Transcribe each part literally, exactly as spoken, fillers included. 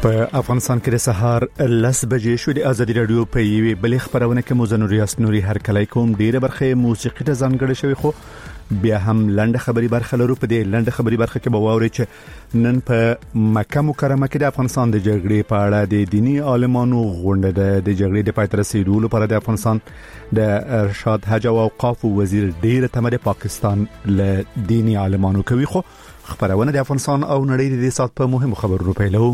په افغانستان کې د سهار لس بجې شو. د ازادي رادیو په یوې بلې خبرونه کې موزن ریاست نوري هر کله کوم ډیره برخه موسیقي ته ځانګړې شوی، خو بیا هم لنډه خبري برخه لرو. په دې لنډه خبري برخه کې به واوري چې نن په مکه مکرمه کې د افغانستان د جګړې په اړه د دینی عالمانو غونډه ده. د جګړې د پای ته رسیدو لپاره د افغانستان د ارشاد حج او اوقاف وزیر ډیره تمه د پاکستان له دینی عالمانو کوي. خو خبرونه د افغانستان او نړۍ د سات په مهمو خبرونو پیلو.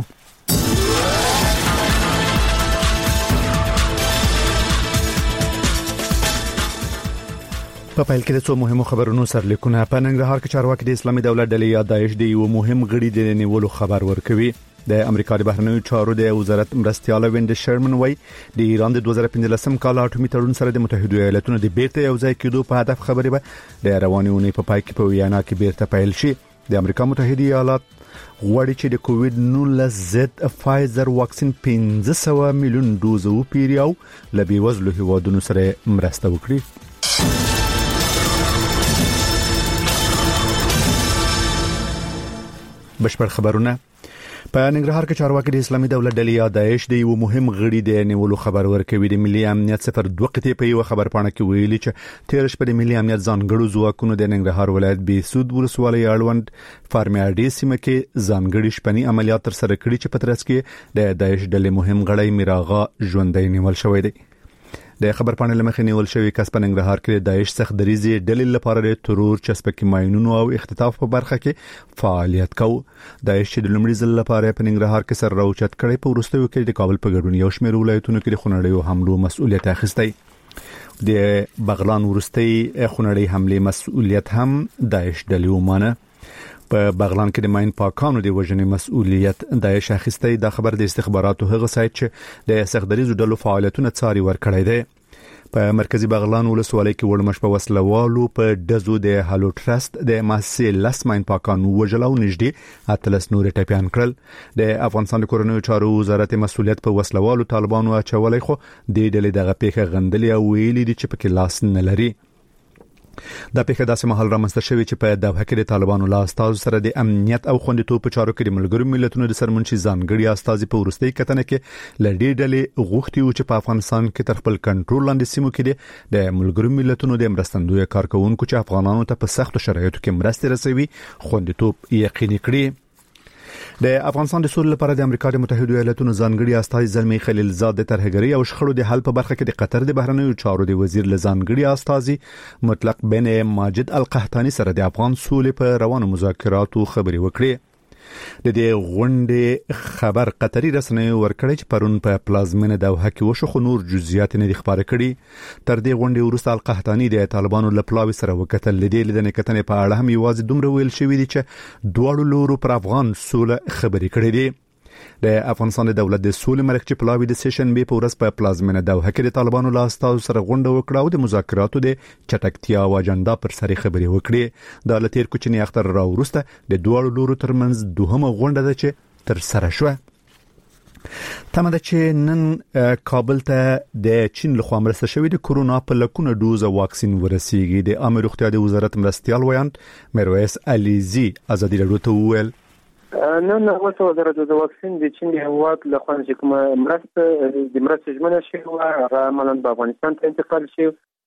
په پیل کې د څو مهمو خبرونو سرلیکونه. په ننګرهار کې چارواکي د اسلامي دولت ډلې یا داعش د یو مهم غړي د نیولو خبر ورکوي. د امریکا د بهرنیو چارو د وزارت مرستيال ویند شرمن وای د ایران د دوه زره پنځلسم کال اټومي تړون سره د متحده ایالاتونو د بیرته یو ځای کېدو په هدف خبرې به د رواني اونۍ په پای کې په ویانا کې بیرته پیل شي. د امریکا متحده ایالات غواړي چې د کووډ نولس ضد فایزر واکسین پنځه سوه میلیون ډوز وپیري او له بیوزلو هیوادونو سره مرسته وکړي. بشپړ خبرونه. په ننګرهار کې چارواکي د اسلامي دولت ډلې یا داعش د یو مهم غړي د نیولو خبر ورکوي. د ملي امنیت صفر دوه قطې په یو خبر پاڼه کې ویلي چې تیر شپه د ملي امنیت ځانګړو ځواکونو د ننګرهار ولایت بیسود ولسوالۍ اړوند فارمیاډي سیمه کې ځانګړي شپني عملیات تر سره کړي چې په ترڅ کې د داعش ډلې مهم غړی میراغا ژوندۍ نیول شوی دی. د خبر پاڼې لمخې نیول شوی کس په ننګرهار کې د داعش څخه دریزي ډلې لپاره د ترور چسپکي ماينونو او اختطاف په برخه کې فعالیت کوي. داعش چې د لومړي ځل لپاره په ننګرهار کې سر راوچت کړي په وروستیو کې د کابل په ګډون یو شمېر ولایتونو کې د خونړیو حملو مسؤلیت اخیستی. د بغلان وروستي خونړی حمله مسؤلیت هم داعش ډلې ومانه. په بغلان کې د ماين پاکانو د وژنې مسؤلیت داعش اخیستی. دا خبر د استخباراتو هغه سایت چې د سخدریزو ډلو فعالیتونه څاري ورکړی دی. په مرکزی بغلان ولسوالۍ کې وړمش په وسلوالو په دزو د هالو ټرست د ماسي لاس ماين پاکانو وژل او نږدې اتلس نور ټپيان کړل. د افغانستان د کورنیو چارو وزارت مسؤلیت په وسلوالو طالبانو اچولای، خو د ډلې دغه پیښه غندلې او ویلي دي چې پکې لاس نه لري. دا پیښه داسې مهال رامنځته شوې چې په دوحه کې د طالبانو لا استاد سره د امنیت او خوندیتوب په چارو کې د ملګرو ملتونو د سرمنشي ځانګړي استاد په ورستۍ کتنه کې لړۍ ډلې غوښتي او چې په افغانستان کې تر خپل کنټرول لاندې سیمو کې د ملګرو ملتونو د مرستندوی کارکونکو چې افغانانو ته په سختو شرایطو کې مرسته رسوي خوندیتوب یقیني کړي. د افغانستان د سولې لپاره د امریکا د متحده ایالاتونو ځانګړي استازي زلمی خلیلزاد د ترهګری او شخړو د حل په برخه کې د قطر د بهرنیو چارو د وزیر لزانګړي استازي مطلق بن ماجد القحطاني سره د افغان سولې په روانو مذاکراتو خبري وکړي. د دې غونډې خبر قطري رسنیو ورکړی چې پرون په پلازمینه دوحه کې وشو، خو نور جزئیات نه ښکاره کړي. تر دې غونډې وروسته القحطاني د طالبانو لپلاوي سره وکتل. لدې لیدنې کتنې په اړه هم یوازې دومره ویل شوی دی چې دواړو لورو پر افغان سوله خبري کړې دي. د افغانستان د دولت د سولې مرکزي پلاوی د سیشن بي په ورځ په پلازمینه دوحه کې د طالبانو لا استاد سره غونډه وکړه او د مذاکراتو د چټکتیا او اجنډا پر سر خبري وکړي. د لتیر کوچنی اختر را ورسته د دوه لورو ترمنځ دوهمه غونډه ده چې تر سره شوه. تمه ده چې نن کابل ته د چین لخوا مرسته شوی د کورونا په لکونه ډوز واکسین ورسیږي. د عامه روغتیا د وزارت مرستيال ویاند میرویس علیزی ازادي رادیو ته وویل نو نو وته وزارت د واکسین د چین د هواد له خوا چې کومه مرسته د مرسته ژمنه شوی و هغه عملاً په افغانستان ته انتقال شوی.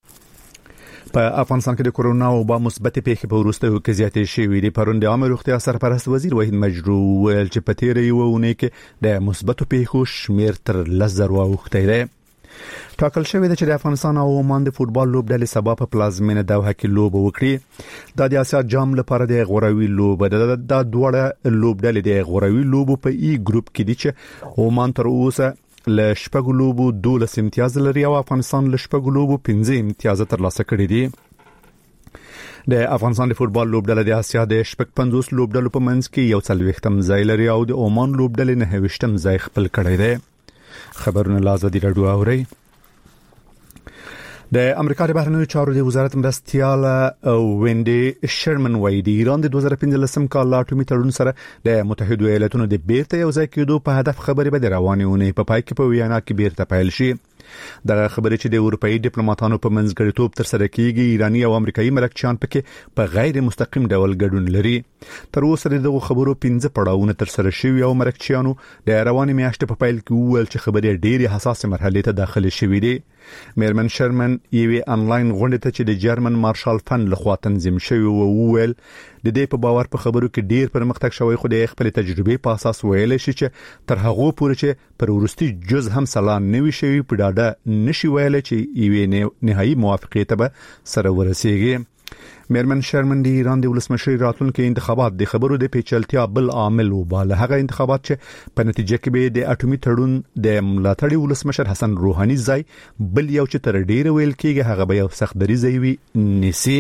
په افغانستان کې د کورونا او با مثبت پیښې په وروستیو کې زیاتې شوې دي. پرون د عامه روغتیا سرپرست وزیر وحید مجروح ویل چې په تیر یو ونې کې د مثبت پیښو شمیر تر لس زره اوښتی دی. ټاکل شوی دی چې د افغانستان او عمان د فوتبال لوبډلې سبا په پلازمینه دوحه کې لوب وکړي. د اسیا جام لپاره د غوروي لوب د دوړه لوبډلې د غوروي لوب په ای ګروپ کې دي چې عمان تر اوسه ل شپږ لوبو دولس امتیاز لري او افغانستان ل شپږ لوبو پنځه امتیاز ترلاسه کړي دي. د افغانستان د فوتبال لوبډلې د اسیا د شپږ پنځوس لوبډلو په منځ کې یو څلوېښتم ځای لري او د عمان لوبډلې نه هوښتم ځای خپل کړی دی. خبرونه لازم دي راډیو اوري. د امریکا د بهرنیو چارو د وزارت مرستيال ویندي شرمن وای د ایران د دوه زره پنځلسم کال اټومي تړون سره د متحده ایالاتونو د بیرته یو ځای کېدو په هدف خبرې به د رواني اونۍ په پای کې په ویانا کې بیرته پیل شي. دغه خبرې چې د اروپאי ډیپلوماټانو په منځګړیتوب تر سره کیږي ایرانی او امریکایي ملکچیان پکې په غیر مستقیم ډول ګډون لري. تر اوسه دغه خبرو پنځه پړاوونه تر سره شوي او مرکچیانو د رواني میاشتې په پیل کې وویل چې خبرې ډېری حساسه مرحله ته داخله شوې دي. میرمن شرمن یوې انلاین غونډې ته چې د جرمن مارشال فند لخوا تنظیم شوی و وویل د دې په باور په خبرو کې ډیر پرمختګ شوی خو د خپل تجربې په اساس ویل شي چې تر هغه پورې چې پر ورستي جز هم سلام نوي شوی په ډاډه نشي ویل چې یوې نهایی موافقه ته سره ورسیږي. میرمن شرمن د ایران د ولسمشر راتلونکو انتخابات د خبرو د پیچلتیا بل عامل وباله. هغه انتخابات چې په نتیجه کې به د اټومي تړون د ملاتړي ولسمشر حسن روحاني ځای بل یو چې تر ډیره ویل کېږي هغه به یو سخت دریځ وي نسی.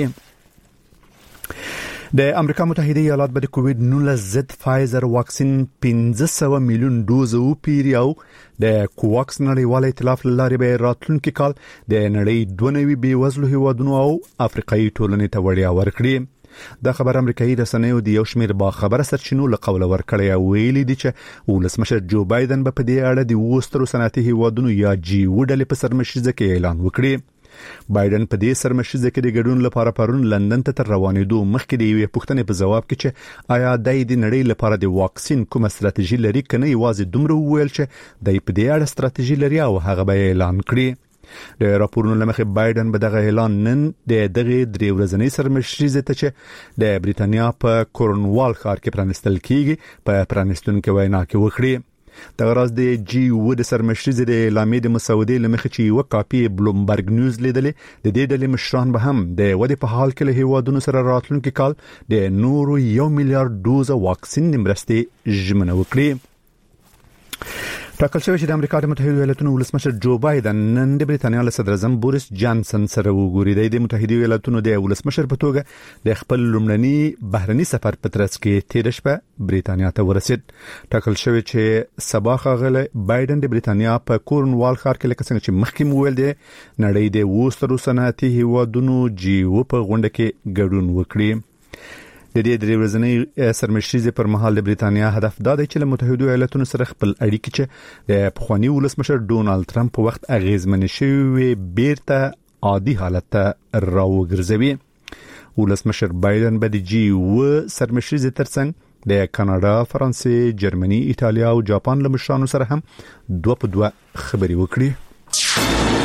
د امریکا متحده ایالات به د کووید نولس ضد فایزر واکسین پنځه سوه میلیون دوز او پیری او د کوواکس نړیوال ائتلاف لارې به راتلونکي کال د نړۍ دوه نوي بیوزلو هیوادونو او افریقایي ټولنې ته وړیا ورکړي. دا خبر امریکایي رسنیو د یو شمېر با خبره سرچینو له قوله ورکړی او ویلي دي چې ولسمشر جو بایدن به په دې اړه د وسترو صنعتي هیوادونو یا جی و ډلې په سرمشيزه کې اعلان وکړي. بایدن په دې سرمشيزه کې د ګډون لپاره پرون لندن ته تر روانېدو مخکې د یوې پوښتنې په جواب کې چې آیا د دې نړۍ لپاره د واکسین کومه ستراتیژي لري کنه یوازې دومره وویل چې د په دې اړه ستراتیژي لري او هغه به اعلان کړي. د راپورونو لمخې بایدن به دغه اعلان نن د دغه درې ورځنۍ سرمشيزه ته چې د بریتانیا په کورنوال ښار کې پرانستل کیږي په پرانستونکو وینا کې وکړي. د غراز د جی و د سرمشيزه د اعلامیې د مسودې لمخې چې یو کاپی بلومبرګ نیوز لیدلې د دې ډلې مشران به هم د ودې په حال کې له هیوادونو سره راتلونکي کال د نورو یو میلیارډ دوز واکسین مرستې ژمنه وکړي. ټاکل شوی چې د امریکا د متحده ایالاتونو ولسمشر جو بایدن نن د بریتانیا له صدر اعظم بوریس جانسن سره وګوري. د متحده ایالاتونو د ولسمشر په توګه د خپل لومړني بهرني سفر په ترڅ کې تیر شپه بریتانیا ته ورسید. ټاکل شوی چې سبا خغله بایدن د بریتانیا په کورنوال ښار کې لکه څنګه چې مخکې ویل دي نړۍ د وسترو صنعتي هیوادونو جی و په غونډه کې ګډون وکړي. د دې درې ورځنۍ سرمشيزه پر مهال د بریتانیا هدف دا دی چې له متحده ایالاتونو سره خپل اړیکې چې د پخوانی ولسمشر ډونالد ټرمپ په وخت اغیزمن شوی بیرته عادي حالت ته راوګرځوي. ولسمشر بایدن به د جی و سرمشيزه ترڅنګ د کاناډا، فرانسې، جرمني، ایتالیا او جاپان له مشرانو سره هم دوه په دوه خبرې وکړي.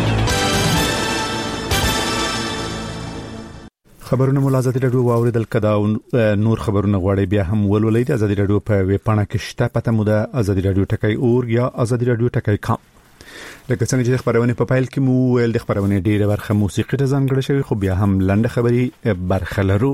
خبرونه ملازمت رادیو واوریدل کدا نور خبرونه غواړي بیا هم ولولئ. د ازادي رادیو په ویب پاڼه کې شته پته مو د ازادي رادیو ټکای اور یا ازادي رادیو ټکای کام. لکه څنګه چې خبرونه په فایل کې مو ول د خبرونه ډیره برخه موسیقي ته ځانګړې شوی خو بیا هم لنډه خبري برخه لرو.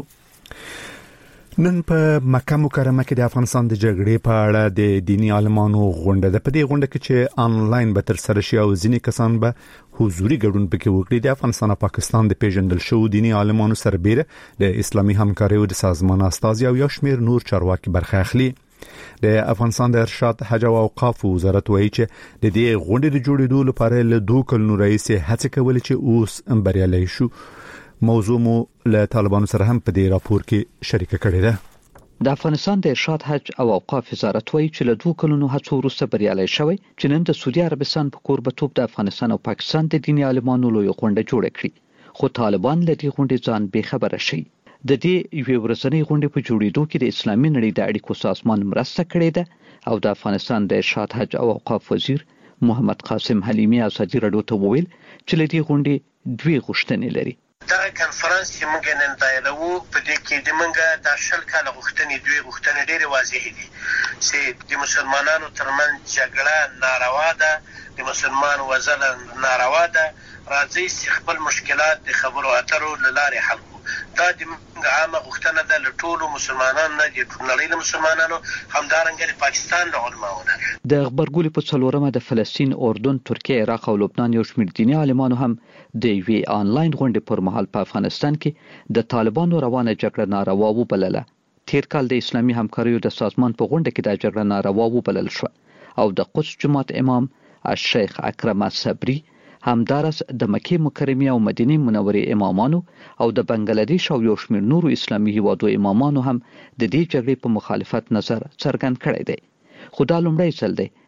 نن په مکه مکرمه کې د افغانستان د جګړې په اړه د دینی عالمانو غونډه ده. په دې غونډه کې چې انلاین به تر سره شي او ځینې کسان به حضوري ګډون پکې وکړي. د افغانستان او پاکستان د پیژندل شو دینی عالمانو سربېره د اسلامي همکاریو د سازمان استازي او یو شمېر نور چارواکي برخه اخلي. د افغانستان د ارشاد حج او اوقاف وزارت وایي چې د دې غونډې د جوړېدو لپاره له دوه کلونو راهیسې هڅې کولې چې اوس بریالي شو. موضوع مو له طالبانو سره هم په دې راپور کې شریک کړی ده. د افغانستان د ارشاد حج او اوقاف وزارت وایي چې له دوه کلونو هڅو وروسته بریالي شوی چې نن د سعودي عربستان په کوربتوب د افغانستان او پاکستان د دیني عالمانو لوی غونډه جوړه کړې. خو طالبان له دې غونډې ځان بې خبره شي. د دې یوې ورځنۍ غونډې په جوړېدو کې د اسلامي نړۍ د اړیکو سازمان مرسته کړې ده او د افغانستان د ارشاد حج او اوقاف وزیر محمد قاسم حلیمی ازادي رادیو ته وویل چې له دې غونډې دوی غوښتنې لري. دا کنفرانس چې موږ نن دایلو په دې کې د موږ د شل کال غوښتنې دوی غوښتنې ډېرې واضح دي چې د مسلمانانو ترمنځ جګړه ناروا ده، د مسلمان وزل ناروا ده. راځي چې خپل مشکلات د خبرو اترو لارې حل کړو. دا د موږ عامه غوښتنه ده له ټولو مسلمانانو نه، د نړۍ له مسلمانانو، همدارنګه د پاکستان له علماونو. د خبرګولې په څلورمه د فلسطین، اردن، ترکیه، عراق او لبنان یو شمېر دیني عالمانو هم د یوې آنلاین غونډې پر مهال په افغانستان کې د طالبانو روانه جګړه ناروا وبلله. تیر کال د اسلامي همکاریو د سازمان په غونډه کې د جګړه ناروا وبلل شو او د قدس جماعت امام الشیخ اکرم صبری همدارس د مکه مکرمه او مدینه منورې امامانو او د بنگلاديش او یو شمېر نورو اسلامي هیوادو امامانو هم د دې جګړې په مخالفت نظر څرګند کړی دی. خو دا لومړی ځل دی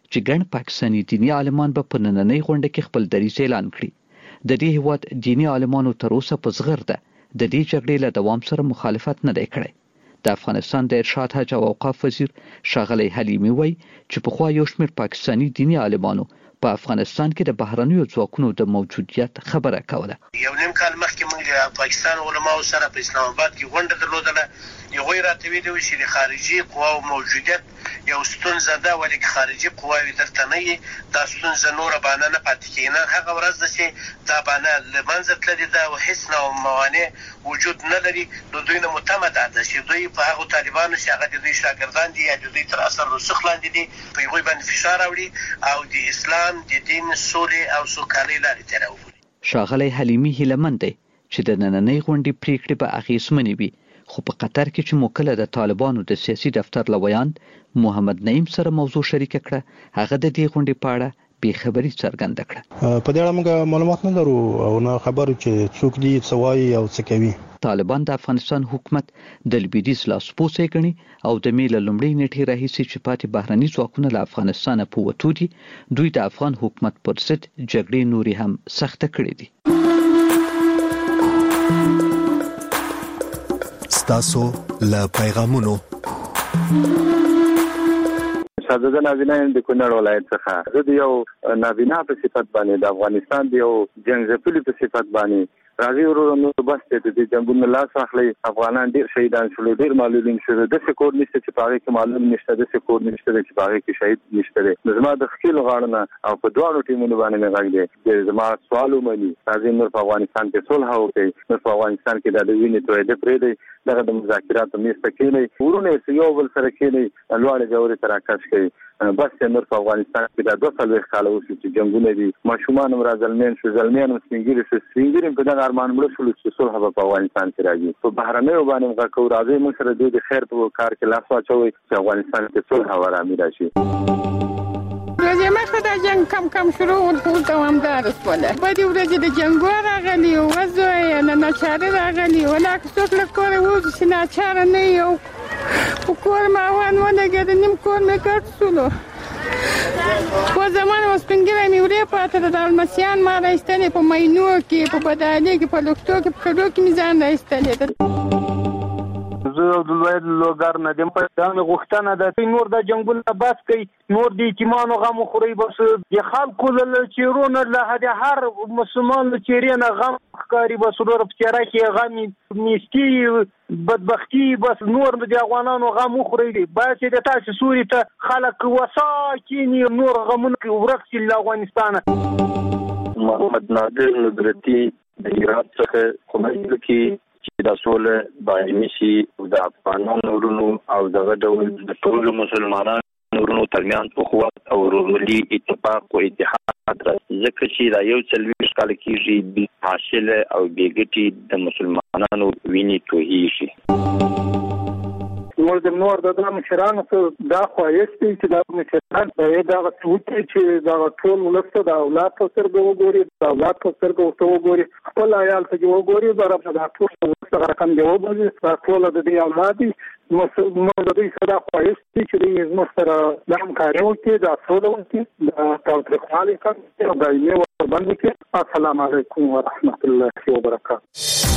چې ګڼ پاکستاني دیني عالمان به په نننۍ غونډه کې خپل دریځ اعلان کړي. د دې هیواد دیني عالمانو تر اوسه په زغرده د دې جګړې له دوام سره مخالفت نه دی کړی. د افغانستان د ارشاد حج او اوقاف وزیر ښاغلی حلیمي وایي چې پخوا یو شمېر پاکستاني دیني عالمانو په افغانستان کې د بهرنیو ځواکونو د موجودیت خبره کوله. یو نیم کال مخکې موږ د پاکستان علماو سره په اسلام آباد کې غونډه درلودله. هغوی راته ویلي وو چې د خارجي قواو موجودیت یو ستونزه ده، ولې که خارجي قواوې درته نه وي دا ستونزه نوره بانه نه پاتې کېږي. نن هغه ورځ ده چې دا بانه له منځه تللې ده او هېڅ نوع موانع وجود نه لري. د دوی نه متمه دا ده چې دوی په هغو طالبانو چې هغه د دوی شاګردان دي یا د دوی تر اثر رسوخ لاندې دي په هغوی باندې فشار راوړي او د اسلام د دین سولې او سوکالۍ لارې ته راوبولي. ښاغلی حلیمي هیلهمند دی چې د نننۍ غونډې پریکړې به اغېزمنې وي، خو په قطر کې چې مو کله د طالبانو د سیاسي دفتر له ویاند محمد نعیم سره موضوع شریکه کړه، هغه د دې غونډې په اړه بې خبري څرګنده کړه. په دې اړه موږ معلومات نه لرو او نه خبرو چې څوک دي څه وایي او څه کوي. طالبان د افغانستان حکومت د لویدیځ لاسپوڅی ګڼي او د مې له لومړۍ نیټې راهیسې چې پاتې بهرني ځواکونه له افغانستانه په وتو دي، دوی د افغان حکومت پر ضد جګړې نورې هم سخته کړې دي. ستاسو له پیغامونو شاهزاده نابینا یم د کونړ ولایت څخه. زه د یو نابینا په صفت باندې د افغانستان د یو جنګ ځپلي په صفت باندې راځي ورو نو بس ته د جنگونو لاس اخلي. افغانان ډیر شهیدان شول، ډیر معلولین شول. د سکور نشته چې پاره کې معلوم نشته، د سکور نشته چې پاره کې شهید نشته. زما د خپل غاړه او په دوه ټیمونو باندې نه غږ دی. زما سوال ومني راځي نور په افغانستان کې صلح وکړي، نور په افغانستان کې د وینې توې د پرې دی دغه د مذاکراتو میسته کېنی ورونه یو بل سره کېنی لوړ جوړې تراکش کوي. بس نور په افغانستان کې د دوه سلوي خاله اوسې چې جنگونه دي، ماشومان هم راځلمین شو، ځلمین هم سپینګری شو، سپینګری په دغه ارمان مړ شول چې صلح په افغانستان کې راځي. په بهرنیو باندې موږ کوو راځي موږ سره د خیر په کار کې لاس واچوي چې افغانستان کې صلح او آرامي راشي. ورځې مخکې د جنګ کم کم شروع ول دوامدار شوله. بدې ورځې د جنګ راغلي او وځي نه ناچاره راغلي ولا څوک له کوره وځي چې ناچاره نه یو په کور ما وان ولګېد نیم کور مې کټ شولو. په زمان اوس پنګره مې ورې پاته د المسیان ما راایستلې په مینو کې په بدالې کې په لوکتو کې په کډو کې مې ځان راایستلې. زه د لوی لوګر نه دم په ځان غوښتنه ده نور د جنگونو بس کوي، نور د یتیمانو غم خوري، بس د خلکو له چیرونو له هر مسلمان له چیرې غم ښکاري، بس ورور په چیرې کې غم نیستی بدبختی، بس نور د افغانانو غم خوري. باید د تاسو سوري ته خلک وسا کینی نور غمونه ورکسي له افغانستان. محمد نادر نظرتی د ایران څخه کومه کې چې د سولې باندې شي د افغانانو ورونو او دغه ډول د ټول مسلمانانو ورونو ترمنځ اخوت او ورورولي اتفاق او اتحاد راځي، ځکه چې دا یو څلوېښت کاله کېږي بې حاصله او بې ګټې د مسلمانانو وینې تویېږي. نور د نور د مشرانو څخه دا خوایست دی چې دا مشران دا غوښتي چې دا ټول ولسته د اولاد په سترګو وګوري، د اولاد په سترګو وګوري، خپل عیال ته وګوري، دا د ټول ولسته رقم دی وګوري، دا ټول د دې اولاد نو موږ د دې سره خوایست دی چې موږ سره د همکارۍ وکړي، د سولې وکړي، د تاوتریخوالي کمې او دایمي ورباندې کړي. السلام علیکم ورحمت الله وبرکاته.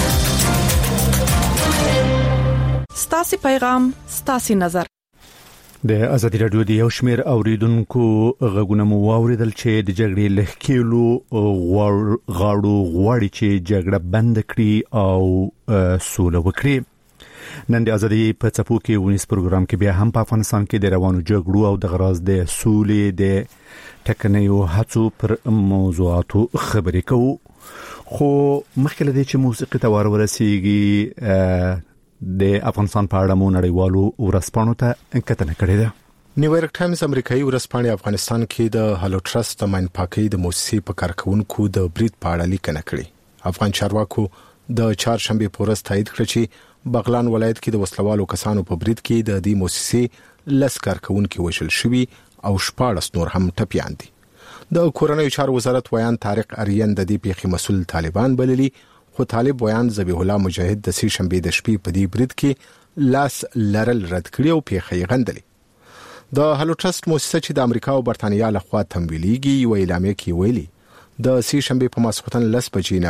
ستاسو پیغام ستاسو نظر. د ازادي رادیو د یو شمیر اوریدونکو غږونه مو واوریدل چې د جګړې لهکېلو غاړو غواړي چې جګړه بند کړي او سوله وکړي. نن د ازادي په څپو کې ونیس پروګرام کې بیا هم په افغانستان کې د روانو جګړو او د غراز د سولې د ټکنیو هڅو پر موضوعاتو خبرې کوو. خو مخکې له دې چې موسیقي ته ورسیږي د افغانستان په اړه مو نړیوالو ورځپاڼو ته کتنه کړې ده. نیویارک ټایمز امریکایي ورځپاڼه افغانستان کې د هالو ټرست د ماین پاکي د موسسې په کارکونکو د برید په اړه لیکنه کړې. افغان چارواکو د چهارشنبه په ورځ تایید کړ چې بغلان ولایت کې د وسلوالو کسانو په برید کې د دې موسسې لس کارکونکو وشل شوي او شپاړس نور هم ټپيان دي. د کورنیو چارو وزارت ویان طارق اریان د دې پیښې مسؤل طالبان بللي، خو طالب ویان ذبیح الله مجاهد د سې شنبه د شپې په دې برید کې لاس لرل رد کړی او پیښې غندلې. د هالو ټرست مؤسسه چې د امریکا او برتانیا لخوا تمویلېږي یو اعلامیه کې ویلي د سې شنبه په ماسختن لس بجې نه